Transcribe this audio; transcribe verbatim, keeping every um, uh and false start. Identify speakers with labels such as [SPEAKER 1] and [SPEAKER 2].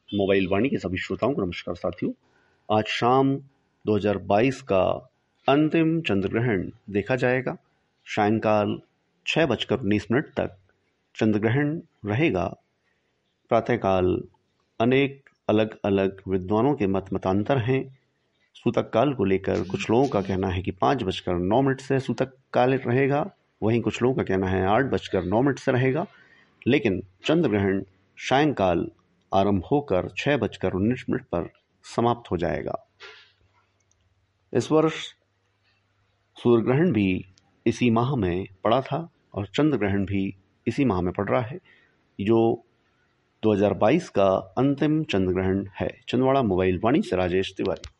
[SPEAKER 1] Mobile वाणी के सभी श्रोताओं को नमस्कार साथियों। आज शाम दो हज़ार बाईस का अंतिम चंद्र ग्रहण देखा जाएगा। सायंकाल छः बजकर उन्नीस मिनट तक चंद्र ग्रहण रहेगा। प्रातःकाल अनेक अलग अलग विद्वानों के मत मतांतर हैं। सूतक काल को लेकर कुछ लोगों का कहना है कि पाँच बजकर नौ मिनट से सूतक काल रहेगा, वहीं कुछ लोगों का कहना है आठ बजकर नौ मिनट से रहेगा। लेकिन चंद्र ग्रहण सायंकाल आरंभ होकर छः बजकर उन्नीस मिनट पर समाप्त हो जाएगा। इस वर्ष सूर्य ग्रहण भी इसी माह में पड़ा था और चंद्र ग्रहण भी इसी माह में पड़ रहा है, जो दो हज़ार बाईस का अंतिम चंद्र ग्रहण है। छिंदवाड़ा मोबाइल वाणी से राजेश तिवारी।